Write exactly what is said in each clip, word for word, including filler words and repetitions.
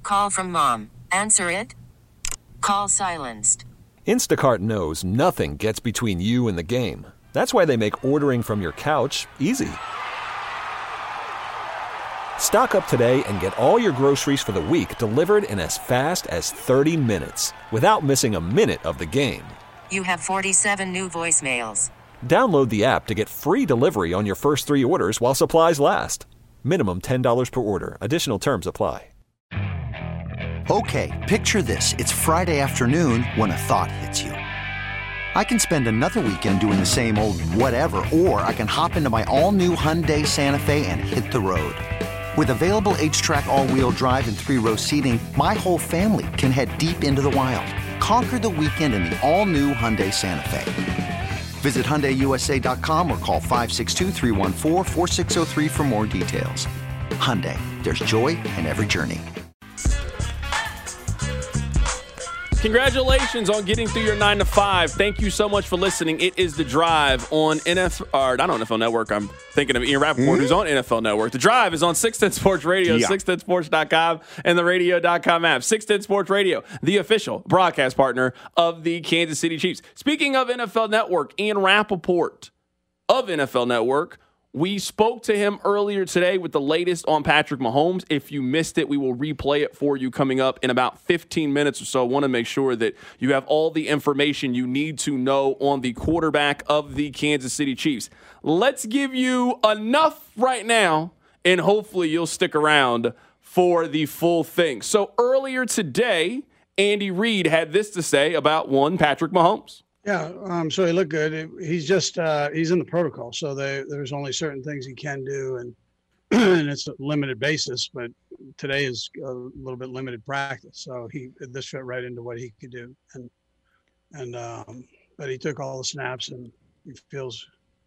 Call from mom. Answer it. Call silenced. Instacart knows nothing gets between you and the game. That's why they make ordering from your couch easy. Stock up today and get all your groceries for the week delivered in as fast as thirty minutes without missing a minute of the game. You have forty-seven new voicemails. Download the app to get free delivery on your first three orders while supplies last. Minimum ten dollars per order. Additional terms apply. Okay, picture this. It's Friday afternoon when a thought hits you. I can spend another weekend doing the same old whatever, or I can hop into my all-new Hyundai Santa Fe and hit the road. With available H-Track all-wheel drive and three-row seating, my whole family can head deep into the wild. Conquer the weekend in the all-new Hyundai Santa Fe. Visit Hyundai U S A dot com or call five six two, three one four, four six zero three for more details. Hyundai, there's joy in every journey. Congratulations on getting through your nine to five. Thank you so much for listening. It is The Drive on N F L, or not on N F L Network. I'm thinking of Ian Rappaport, mm-hmm. who's on N F L Network. The Drive is on six ten Sports Radio, yeah. six ten sports dot com, and the radio dot com app. six ten Sports Radio, the official broadcast partner of the Kansas City Chiefs. Speaking of N F L Network, Ian Rappaport of N F L Network. We spoke to him earlier today with the latest on Patrick Mahomes. If you missed it, we will replay it for you coming up in about fifteen minutes or so. I want to make sure that you have all the information you need to know on the quarterback of the Kansas City Chiefs. Let's give you enough right now, and hopefully you'll stick around for the full thing. So earlier today, Andy Reid had this to say about one Patrick Mahomes. Yeah, um, so he looked good. He's just uh, he's in the protocol, so they, there's only certain things he can do, and and it's a limited basis. But today is a little bit limited practice, so he this fit right into what he could do, and and um, but he took all the snaps, and he feels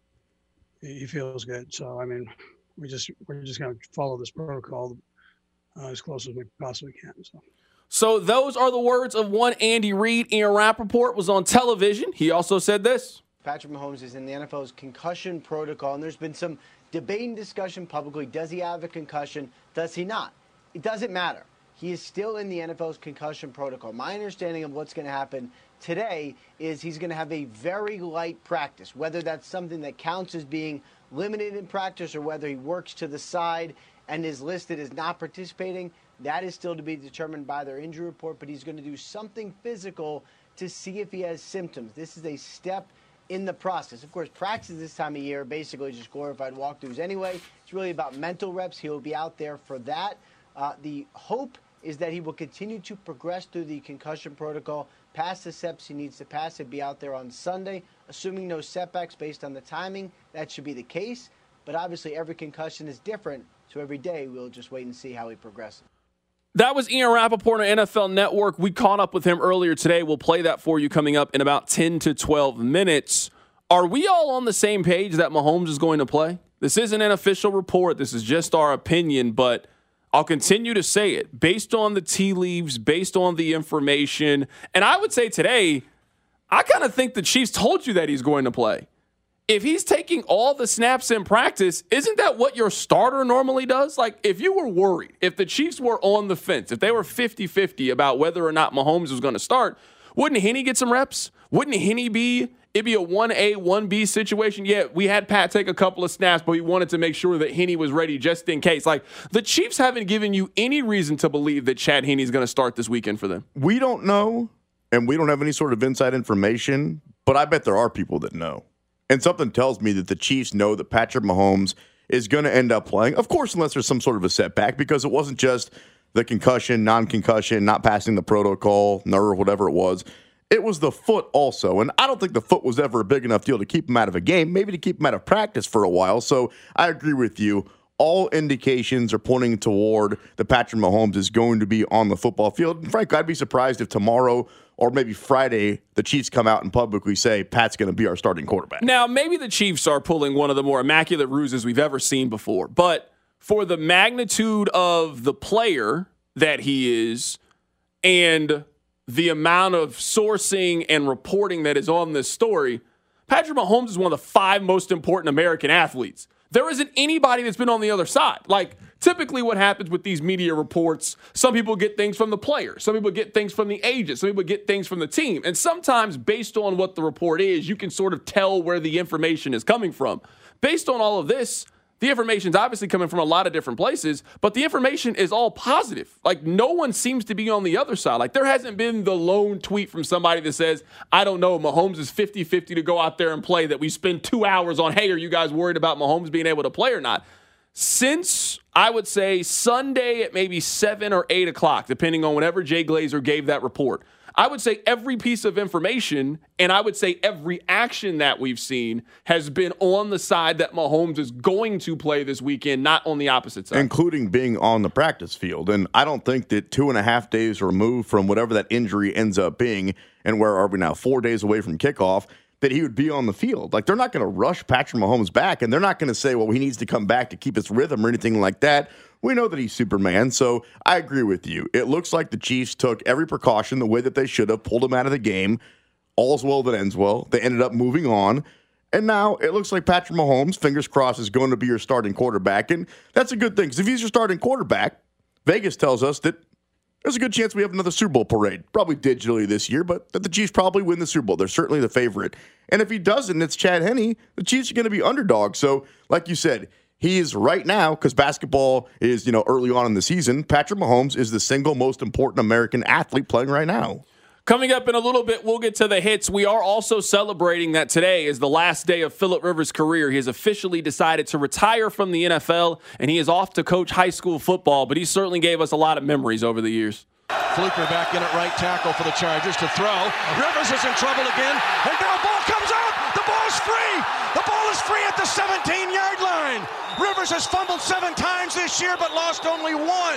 he feels good. So I mean, we just we're just gonna follow this protocol uh, as close as we possibly can. So. So those are the words of one Andy Reid. Ian Rappaport was on television. He also said this. Patrick Mahomes is in the N F L's concussion protocol, and there's been some debate and discussion publicly. Does he have a concussion? Does he not? It doesn't matter. He is still in the N F L's concussion protocol. My understanding of what's going to happen today is he's going to have a very light practice, whether that's something that counts as being limited in practice or whether he works to the side and is listed as not participating. That is still to be determined by their injury report, but he's going to do something physical to see if he has symptoms. This is a step in the process. Of course, practice this time of year, basically just glorified walkthroughs anyway. It's really about mental reps. He will be out there for that. Uh, the hope is that he will continue to progress through the concussion protocol, pass the steps he needs to pass, and be out there on Sunday. Assuming no setbacks based on the timing, that should be the case. But obviously every concussion is different, so every day we'll just wait and see how he progresses. That was Ian Rappaport on N F L Network. We caught up with him earlier today. We'll play that for you coming up in about ten to twelve minutes. Are we all on the same page that Mahomes is going to play? This isn't an official report. This is just our opinion, but I'll continue to say it. Based on the tea leaves, based on the information, and I would say today, I kind of think the Chiefs told you that he's going to play. If he's taking all the snaps in practice, isn't that what your starter normally does? Like, if you were worried, if the Chiefs were on the fence, if they were fifty-fifty about whether or not Mahomes was going to start, wouldn't Henne get some reps? Wouldn't Henne be, it'd be a one A, one B situation? Yeah, we had Pat take a couple of snaps, but we wanted to make sure that Henne was ready just in case. Like, the Chiefs haven't given you any reason to believe that Chad Henne is going to start this weekend for them. We don't know, and we don't have any sort of inside information, but I bet there are people that know. And something tells me that the Chiefs know that Patrick Mahomes is going to end up playing. Of course, unless there's some sort of a setback, because it wasn't just the concussion, non-concussion, not passing the protocol, nerve, whatever it was. It was the foot also. And I don't think the foot was ever a big enough deal to keep him out of a game, maybe to keep him out of practice for a while. So I agree with you. All indications are pointing toward that Patrick Mahomes is going to be on the football field. And frankly, I'd be surprised if tomorrow or maybe Friday the Chiefs come out and publicly say Pat's going to be our starting quarterback. Now, maybe the Chiefs are pulling one of the more immaculate ruses we've ever seen before. But for the magnitude of the player that he is and the amount of sourcing and reporting that is on this story, Patrick Mahomes is one of the five most important American athletes. There isn't anybody that's been on the other side. Like, typically what happens with these media reports, some people get things from the players, some people get things from the agent, some people get things from the team. And sometimes based on what the report is, you can sort of tell where the information is coming from. Based on all of this, the information is obviously coming from a lot of different places, but the information is all positive. Like, no one seems to be on the other side. Like, there hasn't been the lone tweet from somebody that says, I don't know, Mahomes is fifty-fifty to go out there and play, that we spend two hours on, hey, are you guys worried about Mahomes being able to play or not? Since, I would say, Sunday at maybe seven or eight o'clock, depending on whenever Jay Glazer gave that report, I would say every piece of information, and I would say every action that we've seen has been on the side that Mahomes is going to play this weekend, not on the opposite side. Including being on the practice field. And I don't think that two and a half days removed from whatever that injury ends up being, and where are we now, four days away from kickoff, that he would be on the field. Like, they're not going to rush Patrick Mahomes back, and they're not going to say, well, he needs to come back to keep his rhythm or anything like that. We know that he's Superman, so I agree with you. It looks like the Chiefs took every precaution the way that they should have, pulled him out of the game. All's well that ends well. They ended up moving on. And now it looks like Patrick Mahomes, fingers crossed, is going to be your starting quarterback. And that's a good thing, because if he's your starting quarterback, Vegas tells us that there's a good chance we have another Super Bowl parade. Probably digitally this year, but that the Chiefs probably win the Super Bowl. They're certainly the favorite. And if he doesn't, it's Chad Henne, the Chiefs are going to be underdogs. So, like you said, he is right now, because basketball is, you know, early on in the season, Patrick Mahomes is the single most important American athlete playing right now. Coming up in a little bit, we'll get to the hits. We are also celebrating that today is the last day of Phillip Rivers' career. He has officially decided to retire from the N F L, and he is off to coach high school football, but he certainly gave us a lot of memories over the years. Fluker back in at right tackle for the Chargers to throw. Rivers is in trouble again, and now ball comes out. The ball's free. The ball is free at the seventeen-yard line. Rivers has fumbled seven times this year, but lost only one.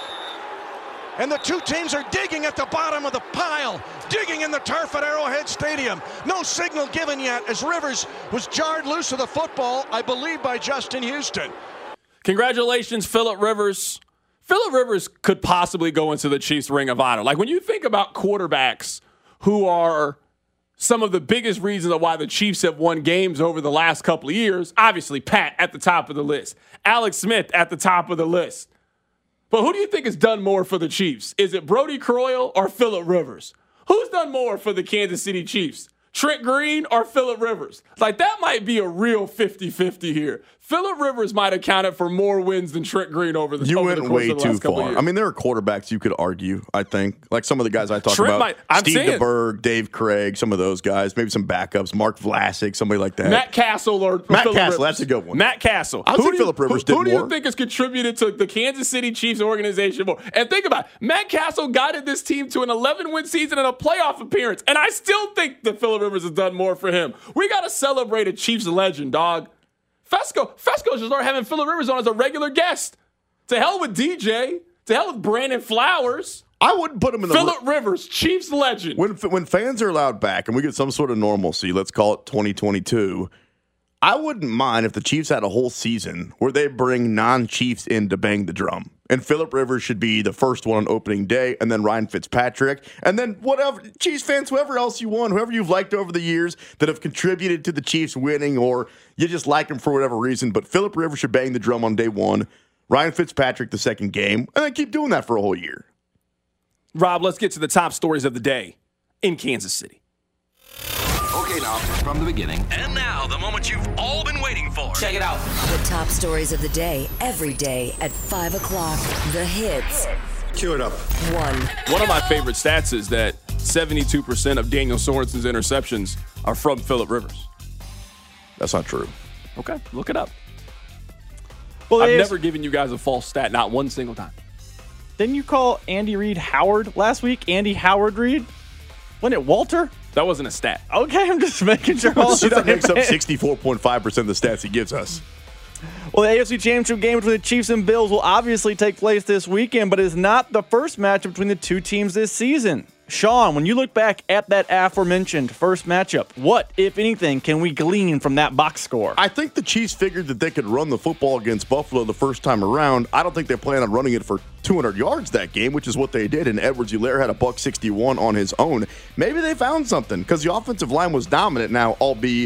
And the two teams are digging at the bottom of the pile, digging in the turf at Arrowhead Stadium. No signal given yet as Rivers was jarred loose of the football, I believe, by Justin Houston. Congratulations, Phillip Rivers. Phillip Rivers could possibly go into the Chiefs' Ring of Honor. Like, when you think about quarterbacks who are some of the biggest reasons of why the Chiefs have won games over the last couple of years, obviously Pat at the top of the list, Alex Smith at the top of the list. But who do you think has done more for the Chiefs? Is it Brody Croyle or Phillip Rivers? Who's done more for the Kansas City Chiefs? Trent Green or Phillip Rivers? Like, that might be a real fifty-fifty here. Phillip Rivers might have counted for more wins than Trent Green over the, you over went the course way of the too last couple of far. years. I mean, there are quarterbacks you could argue, I think. Like some of the guys I talked Trent about. might- I'm Steve saying- DeBerg, Dave Craig, some of those guys. Maybe some backups. Mark Vlasic, somebody like that. Matt Castle or Matt Phillip Castle, Rivers? that's a good one. Matt Castle. I would Who say do you- Phillip Rivers who, did Who do more. you think has contributed to the Kansas City Chiefs organization more? And think about it. Matt Castle guided this team to an eleven-win season and a playoff appearance, and I still think that Phillip Rivers has done more for him. We got to celebrate a Chiefs legend, dog. Fesco, Fesco should start having Phillip Rivers on as a regular guest. To hell with D J. To hell with Brandon Flowers. I wouldn't put him in the Phillip Rivers, Chiefs legend. When when fans are allowed back and we get some sort of normalcy, let's call it twenty twenty-two, I wouldn't mind if the Chiefs had a whole season where they bring non-Chiefs in to bang the drum. And Phillip Rivers should be the first one on opening day, and then Ryan Fitzpatrick, and then whatever, Chiefs fans, whoever else you want, whoever you've liked over the years that have contributed to the Chiefs winning, or you just like them for whatever reason. But Phillip Rivers should bang the drum on day one, Ryan Fitzpatrick the second game, and then keep doing that for a whole year. Rob, let's get to the top stories of the day in Kansas City. Okay, now, from the beginning. And now, the moment you've all been waiting for. Check it out. The top stories of the day, every day at five o'clock. The hits. Cue it up. One. One of my favorite stats is that seventy-two percent of Daniel Sorensen's interceptions are from Phillip Rivers. That's not true. Okay, look it up. Well, I've is, never given you guys a false stat, not one single time. Didn't you call Andy Reid Howard last week? Andy Howard Reid? Wasn't it Walter? That wasn't a stat. Okay, I'm just making sure. All See, the that same makes up page. sixty-four point five percent of the stats he gives us. Well, the A F C Championship game between the Chiefs and Bills will obviously take place this weekend, but is not the first matchup between the two teams this season. Sean, when you look back at that aforementioned first matchup, what, if anything, can we glean from that box score? I think the Chiefs figured that they could run the football against Buffalo the first time around. I don't think they plan on running it for two hundred yards that game, which is what they did, and Edwards-Helaire had a buck sixty-one on his own. Maybe they found something because the offensive line was dominant now, albeit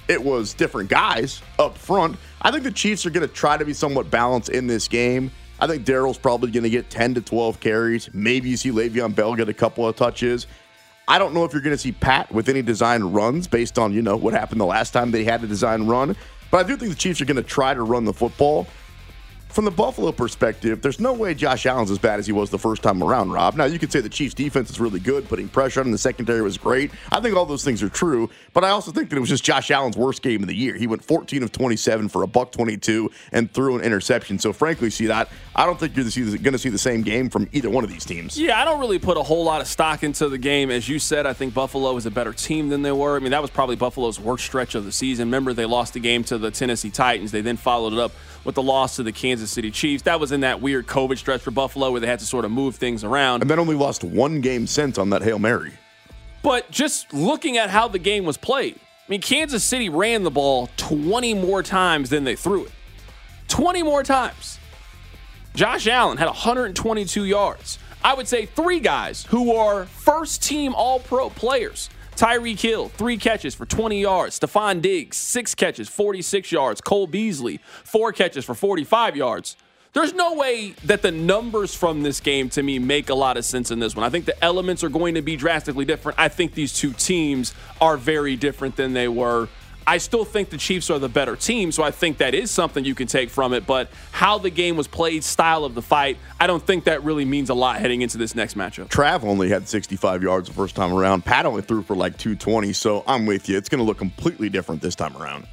it was different guys up front. I think the Chiefs are going to try to be somewhat balanced in this game. I think Daryl's probably going to get ten to twelve carries. Maybe you see Le'Veon Bell get a couple of touches. I don't know if you're going to see Pat with any design runs based on, you know, what happened the last time they had a design run. But I do think the Chiefs are going to try to run the football. From the Buffalo perspective, there's no way Josh Allen's as bad as he was the first time around, Rob. Now, you could say the Chiefs' defense is really good, putting pressure on him. The secondary was great. I think all those things are true, but I also think that it was just Josh Allen's worst game of the year. He went fourteen of twenty-seven for a buck twenty-two and threw an interception. So, frankly, see that I don't think you're going to see the same game from either one of these teams. Yeah, I don't really put a whole lot of stock into the game. As you said, I think Buffalo is a better team than they were. I mean, that was probably Buffalo's worst stretch of the season. Remember, they lost the game to the Tennessee Titans. They then followed it up with the loss to the Kansas City Chiefs. That was in that weird COVID stretch for Buffalo where they had to sort of move things around. And then only lost one game since on that Hail Mary. But just looking at how the game was played, I mean, Kansas City ran the ball twenty more times than they threw it. twenty more times. Josh Allen had one hundred twenty-two yards. I would say three guys who are first-team All-Pro players. Tyreek Hill, three catches for twenty yards. Stephon Diggs, six catches, forty-six yards. Cole Beasley, four catches for forty-five yards. There's no way that the numbers from this game, to me, make a lot of sense in this one. I think the elements are going to be drastically different. I think these two teams are very different than they were. I still think the Chiefs are the better team, so I think that is something you can take from it. But how the game was played, style of the fight, I don't think that really means a lot heading into this next matchup. Trav only had sixty-five yards the first time around. Pat only threw for like two twenty, so I'm with you. It's going to look completely different this time around.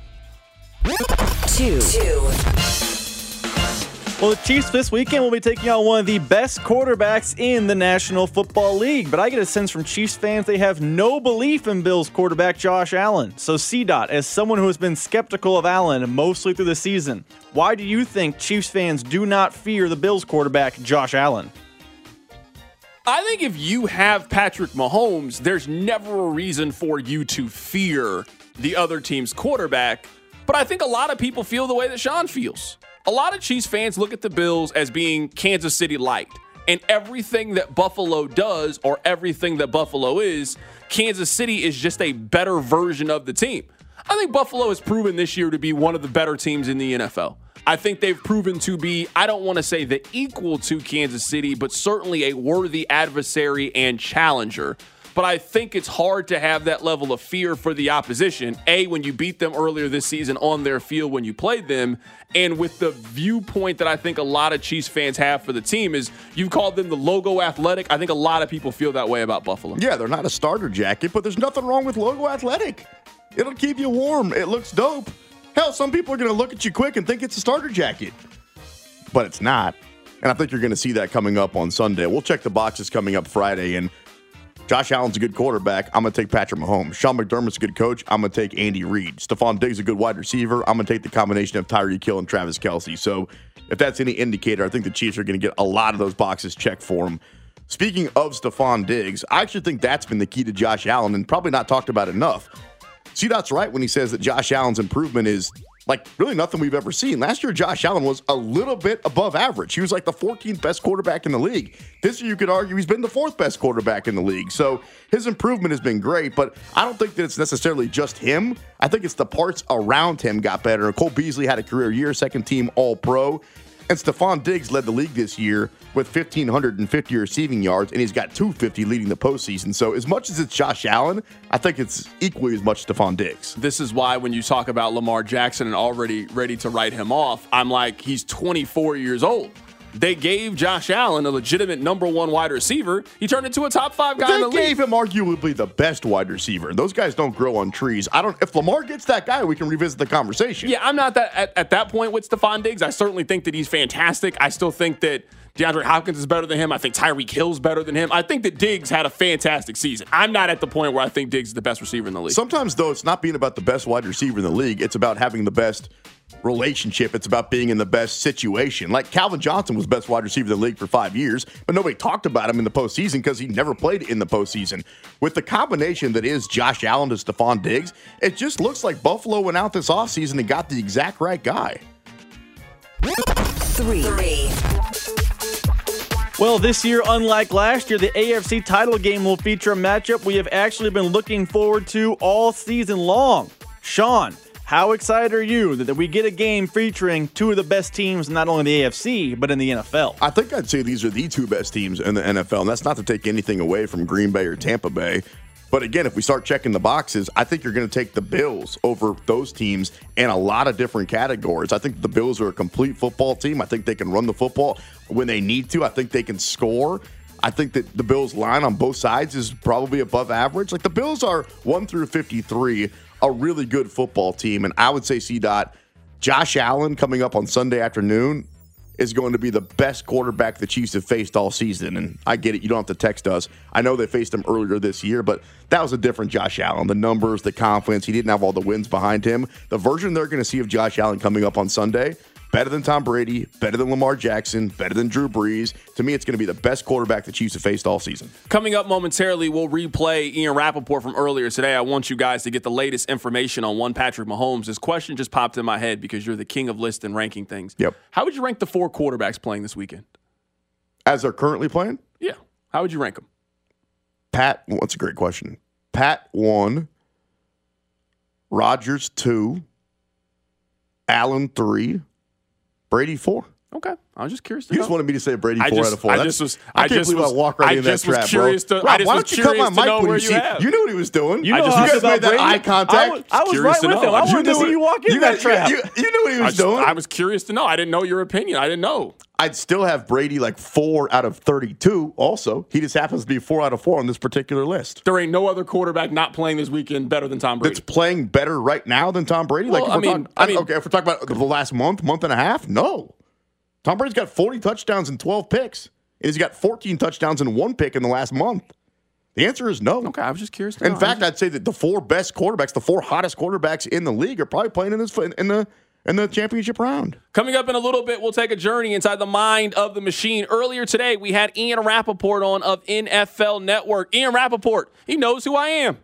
Two. Two. Well, the Chiefs this weekend will be taking on one of the best quarterbacks in the National Football League. But I get a sense from Chiefs fans they have no belief in Bills quarterback Josh Allen. So C DOT, as someone who has been skeptical of Allen mostly through the season, why do you think Chiefs fans do not fear the Bills quarterback Josh Allen? I think if you have Patrick Mahomes, there's never a reason for you to fear the other team's quarterback. But I think a lot of people feel the way that Sean feels. A lot of Chiefs fans look at the Bills as being Kansas City light. And everything that Buffalo does or everything that Buffalo is, Kansas City is just a better version of the team. I think Buffalo has proven this year to be one of the better teams in the N F L. I think they've proven to be, I don't want to say the equal to Kansas City, but certainly a worthy adversary and challenger. But I think it's hard to have that level of fear for the opposition. A, when you beat them earlier this season on their field when you played them, and with the viewpoint that I think a lot of Chiefs fans have for the team is you've called them the logo athletic. I think a lot of people feel that way about Buffalo. Yeah, they're not a starter jacket, but there's nothing wrong with logo athletic. It'll keep you warm. It looks dope. Hell, some people are going to look at you quick and think it's a starter jacket, but it's not. And I think you're going to see that coming up on Sunday. We'll check the boxes coming up Friday, and Josh Allen's a good quarterback. I'm going to take Patrick Mahomes. Sean McDermott's a good coach. I'm going to take Andy Reid. Stephon Diggs is a good wide receiver. I'm going to take the combination of Tyreek Hill and Travis Kelce. So if that's any indicator, I think the Chiefs are going to get a lot of those boxes checked for him. Speaking of Stephon Diggs, I actually think that's been the key to Josh Allen and probably not talked about enough. C DOT's right when he says that Josh Allen's improvement is like really nothing we've ever seen. Last year, Josh Allen was a little bit above average. He was like the fourteenth best quarterback in the league. This year, you could argue he's been the fourth best quarterback in the league. So his improvement has been great, but I don't think that it's necessarily just him. I think it's the parts around him got better. Cole Beasley had a career year, second team All-Pro. And Stephon Diggs led the league this year with one thousand five hundred fifty receiving yards, and he's got two hundred fifty leading the postseason. So as much as it's Josh Allen, I think it's equally as much Stephon Diggs. This is why when you talk about Lamar Jackson and already ready to write him off, I'm like, he's twenty-four years old. They gave Josh Allen a legitimate number one wide receiver. He turned into a top five guy they in the league. They gave him arguably the best wide receiver. Those guys don't grow on trees. I don't. If Lamar gets that guy, we can revisit the conversation. Yeah, I'm not that at, at that point with Stephon Diggs. I certainly think that he's fantastic. I still think that DeAndre Hopkins is better than him. I think Tyreek Hill's better than him. I think that Diggs had a fantastic season. I'm not at the point where I think Diggs is the best receiver in the league. Sometimes, though, it's not being about the best wide receiver in the league. It's about having the best relationship. It's about being in the best situation. Like Calvin Johnson was best wide receiver in the league for five years, but nobody talked about him in the postseason because he never played in the postseason. With the combination that is Josh Allen to Stephon Diggs, it just looks like Buffalo went out this offseason and got the exact right guy. Three. Three. Well, this year, unlike last year, the A F C title game will feature a matchup we have actually been looking forward to all season long. Sean, how excited are you that we get a game featuring two of the best teams, not only in the A F C, but in the N F L? I think I'd say these are the two best teams in the N F L, and that's not to take anything away from Green Bay or Tampa Bay. But again, if we start checking the boxes, I think you're going to take the Bills over those teams in a lot of different categories. I think the Bills are a complete football team. I think they can run the football when they need to. I think they can score. I think that the Bills' line on both sides is probably above average. Like the Bills are one through fifty-three, a really good football team. And I would say, C-Dot, Josh Allen coming up on Sunday afternoon is going to be the best quarterback the Chiefs have faced all season. And I get it. You don't have to text us. I know they faced him earlier this year, but that was a different Josh Allen. The numbers, the confidence, he didn't have all the wins behind him. The version they're going to see of Josh Allen coming up on Sunday, better than Tom Brady, better than Lamar Jackson, better than Drew Brees. To me, it's going to be the best quarterback the Chiefs have faced all season. Coming up momentarily, we'll replay Ian Rappaport from earlier today. I want you guys to get the latest information on one Patrick Mahomes. This question just popped in my head because you're the king of list and ranking things. Yep. How would you rank the four quarterbacks playing this weekend? As they're currently playing? Yeah. How would you rank them? Pat, well, that's a great question. Pat, one. Rodgers, two. Allen, three. Brady, four. Okay. I was just curious to You know. just wanted me to say Brady, I four just, out of four. I That's, just was, I, I can't just believe was, I walk right I in that just was trap, curious bro. to, Rob, I just why was don't you cut my curious to mic know when where you you see? have. You knew what he was doing. You know I just, how you I guys feel made about that Brady. eye contact. I was, I was Curious right to with know. him. I I wanted You to knew see what- you walk in you that guys- trap. You, you knew what he I, was just, doing. I was curious to know. I didn't know your opinion. I didn't know. I'd still have Brady like four out of thirty-two also. He just happens to be four out of four on this particular list. There ain't no other quarterback not playing this weekend better than Tom Brady. That's playing better right now than Tom Brady? Well, like, if I we're mean- talking, I mean- okay, if we're talking about the last month, month and a half, no. Tom Brady's got forty touchdowns and twelve picks. And he's got fourteen touchdowns and one pick in the last month. The answer is no. Okay, I was just curious to In know. fact, I'd say that the four best quarterbacks, the four hottest quarterbacks in the league, are probably playing in this in the in the championship round. Coming up in a little bit, we'll take a journey inside the mind of the machine. Earlier today, we had Ian Rappaport on of N F L Network. Ian Rappaport, he knows who I am.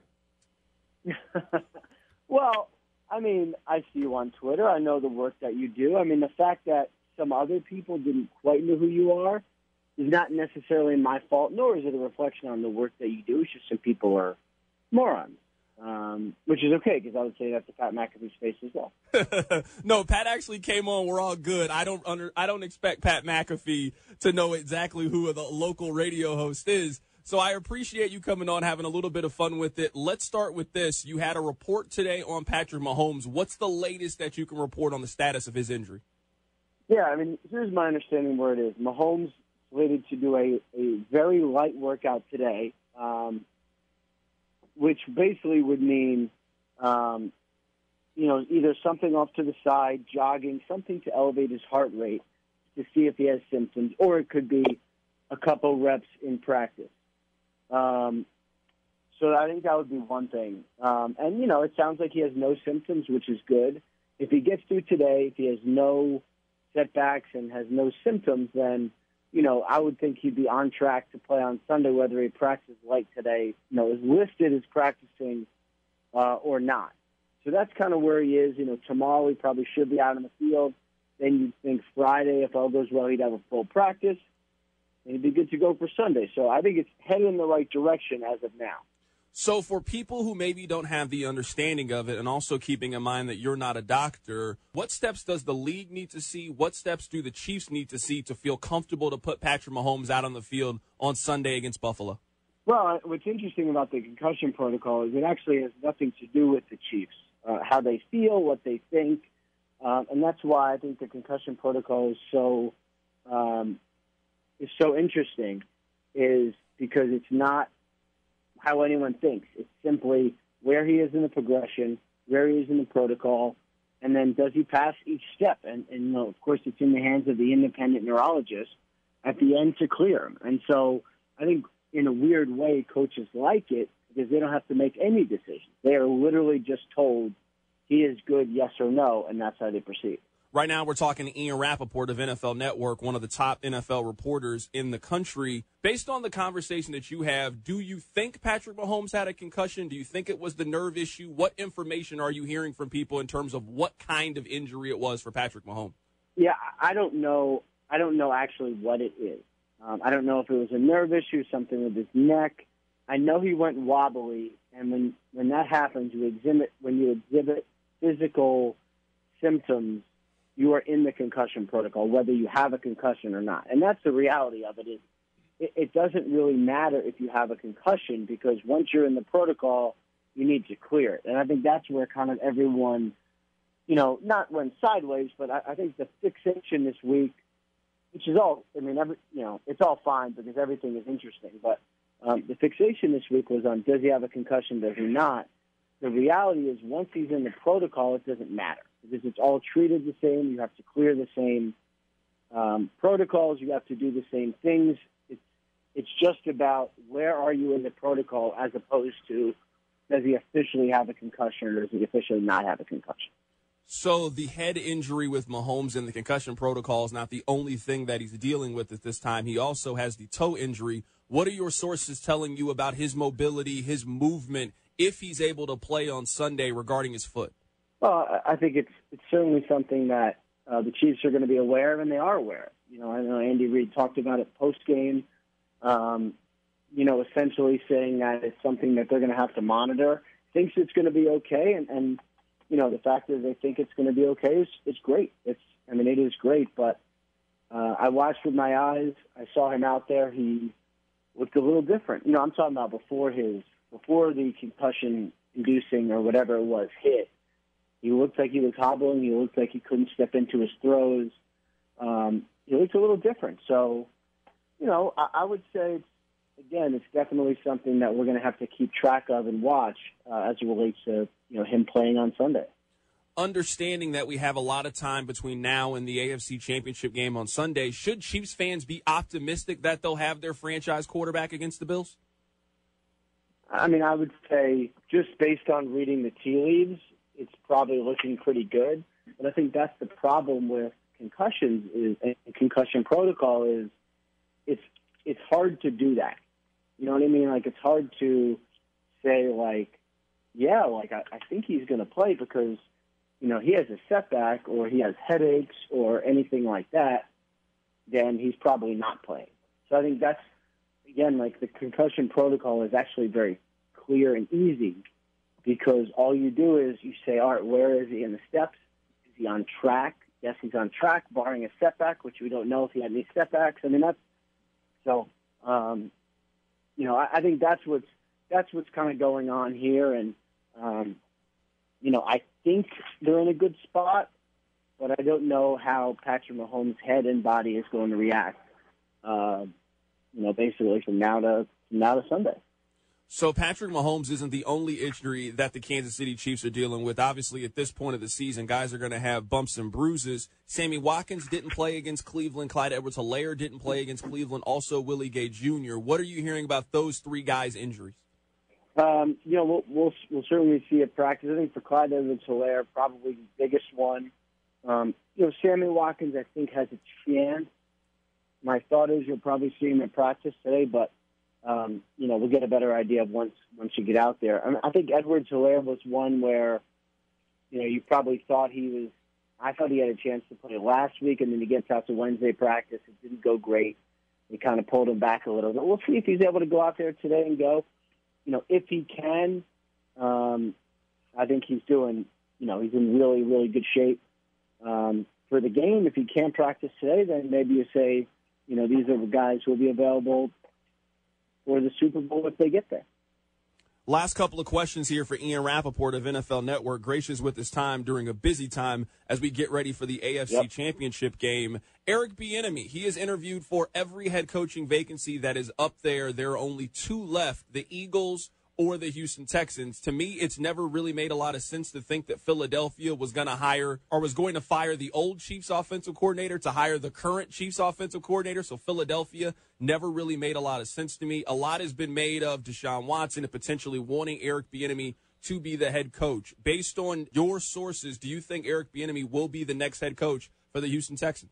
Well, I mean, I see you on Twitter. I know the work that you do. I mean, the fact that some other people didn't quite know who you are is not necessarily my fault, nor is it a reflection on the work that you do. It's just some people are morons, um, which is okay because I would say that's the Pat McAfee's face as well. No, Pat actually came on. We're all good. I don't under. I don't expect Pat McAfee to know exactly who the local radio host is. So I appreciate you coming on, having a little bit of fun with it. Let's start with this. You had a report today on Patrick Mahomes. What's the latest that you can report on the status of his injury? Yeah, I mean, here's my understanding where it is. Mahomes slated to do a, a very light workout today, um, which basically would mean, um, you know, either something off to the side, jogging, something to elevate his heart rate to see if he has symptoms, or it could be a couple reps in practice. Um, so I think that would be one thing. Um, and, you know, it sounds like he has no symptoms, which is good. If he gets through today, if he has no setbacks and has no symptoms, then, you know, I would think he'd be on track to play on Sunday, whether he practices light today, you know, is listed as practicing uh, or not. So that's kind of where he is. You know, tomorrow he probably should be out in the field. Then you'd think Friday, if all goes well, he'd have a full practice. And he'd be good to go for Sunday. So I think it's headed in the right direction as of now. So for people who maybe don't have the understanding of it, and also keeping in mind that you're not a doctor, what steps does the league need to see? What steps do the Chiefs need to see to feel comfortable to put Patrick Mahomes out on the field on Sunday against Buffalo? Well, what's interesting about the concussion protocol is it actually has nothing to do with the Chiefs, uh, how they feel, what they think. Uh, and that's why I think the concussion protocol is so um, is so interesting, is because it's not how anyone thinks. It's simply where he is in the progression, where he is in the protocol, and then does he pass each step? And, and you know, of course, it's in the hands of the independent neurologist at the end to clear him. And so I think in a weird way, coaches like it because they don't have to make any decisions. They are literally just told he is good, yes or no, and that's how they proceed. Right now, we're talking to Ian Rappaport of N F L Network, one of the top N F L reporters in the country. Based on the conversation that you have, do you think Patrick Mahomes had a concussion? Do you think it was the nerve issue? What information are you hearing from people in terms of what kind of injury it was for Patrick Mahomes? Yeah, I don't know. I don't know actually what it is. Um, I don't know if it was a nerve issue, something with his neck. I know he went wobbly, and when, when that happens, you exhibit when you exhibit physical symptoms, you are in the concussion protocol, whether you have a concussion or not. And that's the reality of it. Is it, it doesn't really matter if you have a concussion, because once you're in the protocol, you need to clear it. And I think that's where kind of everyone, you know, not went sideways, but I, I think the fixation this week, which is all, I mean, every, you know, it's all fine because everything is interesting, but um, the fixation this week was on, does he have a concussion, does he not? The reality is once he's in the protocol, it doesn't matter because it's all treated the same. You have to clear the same um, protocols. You have to do the same things. It's, it's just about where are you in the protocol as opposed to does he officially have a concussion or does he officially not have a concussion? So the head injury with Mahomes and the concussion protocol is not the only thing that he's dealing with at this time. He also has the toe injury. What are your sources telling you about his mobility, his movement, if he's able to play on Sunday regarding his foot? Well, I think it's it's certainly something that uh, the Chiefs are going to be aware of, and they are aware. You know, I know Andy Reid talked about it post game. Um, you know, essentially saying that it's something that they're going to have to monitor. Thinks it's going to be okay, and, and you know, the fact that they think it's going to be okay is it's great. It's I mean, it is great. But uh, I watched with my eyes. I saw him out there. He looked a little different. You know, I'm talking about before his before the concussion inducing or whatever it was hit. He looked like he was hobbling. He looked like he couldn't step into his throws. Um, he looked a little different. So, you know, I, I would say, it's, again, it's definitely something that we're going to have to keep track of and watch uh, as it relates to, you know, him playing on Sunday. Understanding that we have a lot of time between now and the A F C Championship game on Sunday, should Chiefs fans be optimistic that they'll have their franchise quarterback against the Bills? I mean, I would say just based on reading the tea leaves, it's probably looking pretty good. But I think that's the problem with concussions is and concussion protocol is it's it's hard to do that. You know what I mean? Like, it's hard to say, like, yeah, like, I, I think he's going to play because, you know, he has a setback or he has headaches or anything like that, then he's probably not playing. So I think that's, again, like, the concussion protocol is actually very clear and easy because all you do is you say, all right, where is he in the steps? Is he on track? Yes, he's on track, barring a setback, which we don't know if he had any setbacks. I mean, that's so, um, you know, I, I think that's what's that's what's kind of going on here, and um, you know, I think they're in a good spot, but I don't know how Patrick Mahomes' head and body is going to react. Uh, you know, basically from now to from now to Sunday. So Patrick Mahomes isn't the only injury that the Kansas City Chiefs are dealing with. Obviously, at this point of the season, guys are going to have bumps and bruises. Sammy Watkins didn't play against Cleveland. Clyde Edwards-Helaire didn't play against Cleveland. Also, Willie Gay Junior What are you hearing about those three guys' injuries? Um, you know, we'll, we'll we'll certainly see at practice. I think for Clyde Edwards-Helaire, probably the biggest one. Um, you know, Sammy Watkins, I think, has a chance. My thought is you'll probably see him at practice today, but Um, you know, we'll get a better idea of once once you get out there. I, mean, I think Edwards-Helaire was one where, you know, you probably thought he was. I thought he had a chance to play last week, and then he gets out to Wednesday practice. It didn't go great. He kind of pulled him back a little bit. We'll see if he's able to go out there today and go. You know, if he can, um, I think he's doing. You know, he's in really, really good shape um, for the game. If he can't practice today, then maybe you say, you know, these are the guys who will be available for the Super Bowl if they get there. Last couple of questions here for Ian Rappaport of N F L Network, gracious with his time during a busy time as we get ready for the A F C yep. Championship game. Eric Bieniemy, he is interviewed for every head coaching vacancy that is up there. There are only two left, the Eagles or the Houston Texans. To me, it's never really made a lot of sense to think that Philadelphia was going to hire or was going to fire the old Chiefs offensive coordinator to hire the current Chiefs offensive coordinator. So Philadelphia never really made a lot of sense to me. A lot has been made of Deshaun Watson and potentially wanting Eric Bieniemy to be the head coach. Based on your sources, do you think Eric Bieniemy will be the next head coach for the Houston Texans?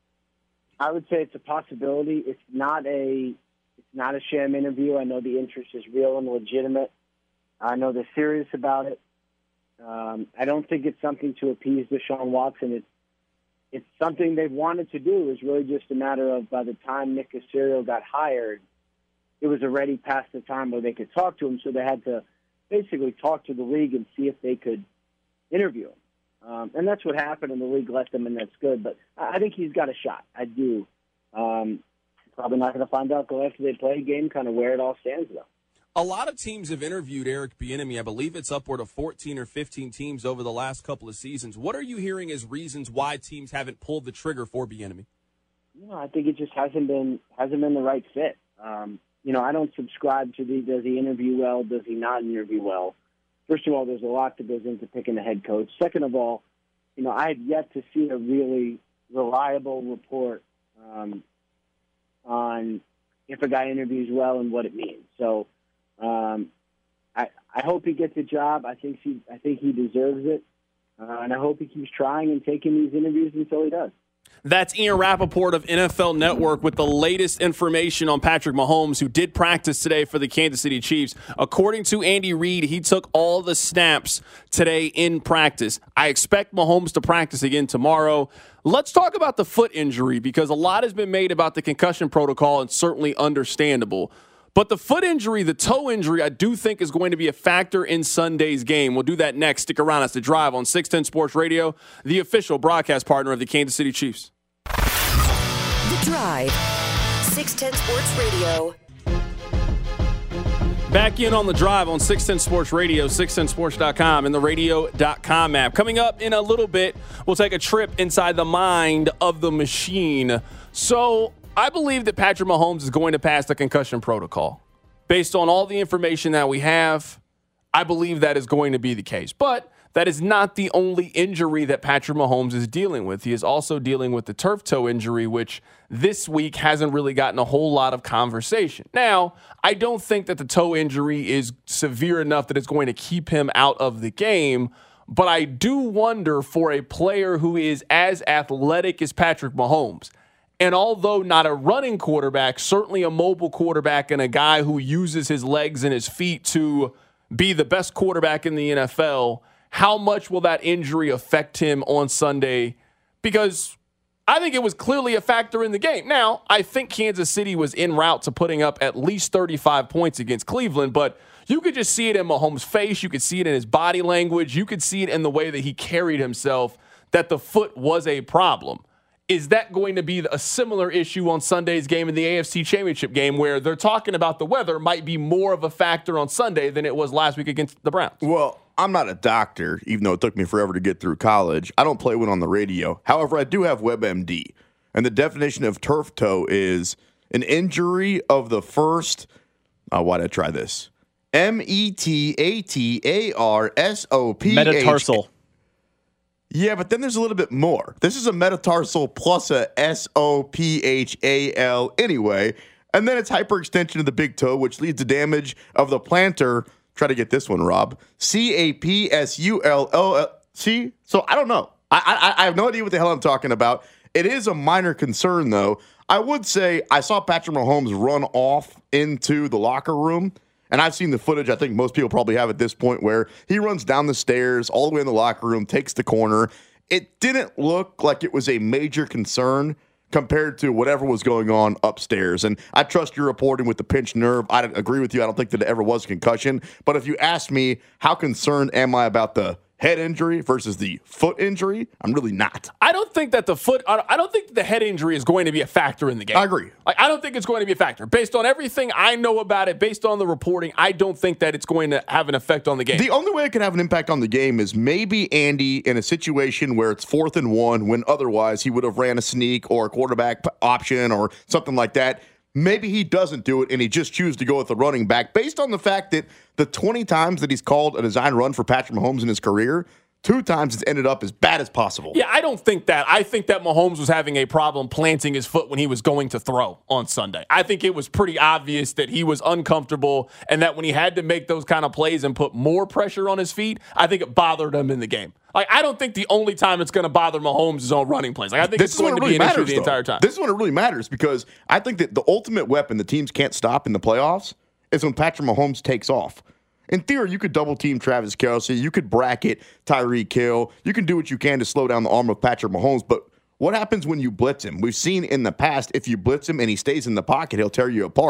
I would say it's a possibility. It's not a It's not a sham interview. I know the interest is real and legitimate. I know they're serious about it. Um, I don't think it's something to appease Deshaun Watson. It's it's something they've wanted to do. It's really just a matter of by the time Nick Caserio got hired, it was already past the time where they could talk to him, so they had to basically talk to the league and see if they could interview him. Um, and that's what happened, and the league let them, and that's good. But I think he's got a shot. I do. Um, probably not going to find out till after they play a game kind of where it all stands, though. A lot of teams have interviewed Eric Bieniemy. I believe it's upward of fourteen or fifteen teams over the last couple of seasons. What are you hearing as reasons why teams haven't pulled the trigger for Bieniemy? You know, I think it just hasn't been hasn't been the right fit. Um, you know, I don't subscribe to the does he interview well, does he not interview well. First of all, there's a lot that goes into picking a head coach. Second of all, you know, I have yet to see a really reliable report um, on if a guy interviews well and what it means. So. Um, I, I hope he gets a job. I think he, I think he deserves it, uh, and I hope he keeps trying and taking these interviews until he does. That's Ian Rappaport of N F L Network with the latest information on Patrick Mahomes, who did practice today for the Kansas City Chiefs. According to Andy Reid, he took all the snaps today in practice. I expect Mahomes to practice again tomorrow. Let's talk about the foot injury, because a lot has been made about the concussion protocol, and certainly understandable. But the foot injury, the toe injury, I do think is going to be a factor in Sunday's game. We'll do that next. Stick around. It's The Drive on six ten Sports Radio, the official broadcast partner of the Kansas City Chiefs. The Drive, six ten Sports Radio. Back in on The Drive on six ten Sports Radio, six ten sports dot com, and the radio dot com app. Coming up in a little bit, we'll take a trip inside the mind of the machine. So I believe that Patrick Mahomes is going to pass the concussion protocol. Based on all the information that we have, I believe that is going to be the case. But that is not the only injury that Patrick Mahomes is dealing with. He is also dealing with the turf toe injury, which this week hasn't really gotten a whole lot of conversation. Now, I don't think that the toe injury is severe enough that it's going to keep him out of the game. But I do wonder, for a player who is as athletic as Patrick Mahomes, and although not a running quarterback, certainly a mobile quarterback and a guy who uses his legs and his feet to be the best quarterback in the N F L, how much will that injury affect him on Sunday? Because I think it was clearly a factor in the game. Now, I think Kansas City was en route to putting up at least thirty-five points against Cleveland, but you could just see it in Mahomes' face. You could see it in his body language. You could see it in the way that he carried himself, that the foot was a problem. Is that going to be a similar issue on Sunday's game in the A F C Championship game, where they're talking about the weather might be more of a factor on Sunday than it was last week against the Browns? Well, I'm not a doctor, even though it took me forever to get through college. I don't play one on the radio. However, I do have WebMD. And the definition of turf toe is an injury of the first, oh, why did I try this? M E T A T A R S O P H. Metatarsal. Yeah, but then there's a little bit more. This is a metatarsal plus a S O P H A L anyway. And then it's hyperextension of the big toe, which leads to damage of the plantar. Try to get this one, Rob. C A P S U L O. See? So I don't know. I, I, I have no idea what the hell I'm talking about. It is a minor concern, though. I would say I saw Patrick Mahomes run off into the locker room. And I've seen the footage, I think most people probably have at this point, where he runs down the stairs all the way in the locker room, takes the corner. It didn't look like it was a major concern compared to whatever was going on upstairs. And I trust your reporting with the pinched nerve. I agree with you. I don't think that it ever was a concussion. But if you ask me, how concerned am I about the head injury versus the foot injury, I'm really not. I don't think that the foot, I don't think the head injury is going to be a factor in the game. I agree. Like, I don't think it's going to be a factor. Based on everything I know about it, based on the reporting, I don't think that it's going to have an effect on the game. The only way it can have an impact on the game is maybe Andy in a situation where it's fourth and one, when otherwise he would have ran a sneak or a quarterback option or something like that. Maybe he doesn't do it and he just chooses to go with the running back based on the fact that the twenty times that he's called a design run for Patrick Mahomes in his career, two times it's ended up as bad as possible. Yeah, I don't think that. I think that Mahomes was having a problem planting his foot when he was going to throw on Sunday. I think it was pretty obvious that he was uncomfortable and that when he had to make those kind of plays and put more pressure on his feet, I think it bothered him in the game. Like, I don't think the only time it's going to bother Mahomes is on running plays. Like, I think this it's going to really be an matters, issue the though. entire time. This is when it really matters because I think that the ultimate weapon the teams can't stop in the playoffs is when Patrick Mahomes takes off. In theory, you could double-team Travis Kelce. You could bracket Tyreek Hill. You can do what you can to slow down the arm of Patrick Mahomes. But what happens when you blitz him? We've seen in the past, if you blitz him and he stays in the pocket, he'll tear you apart.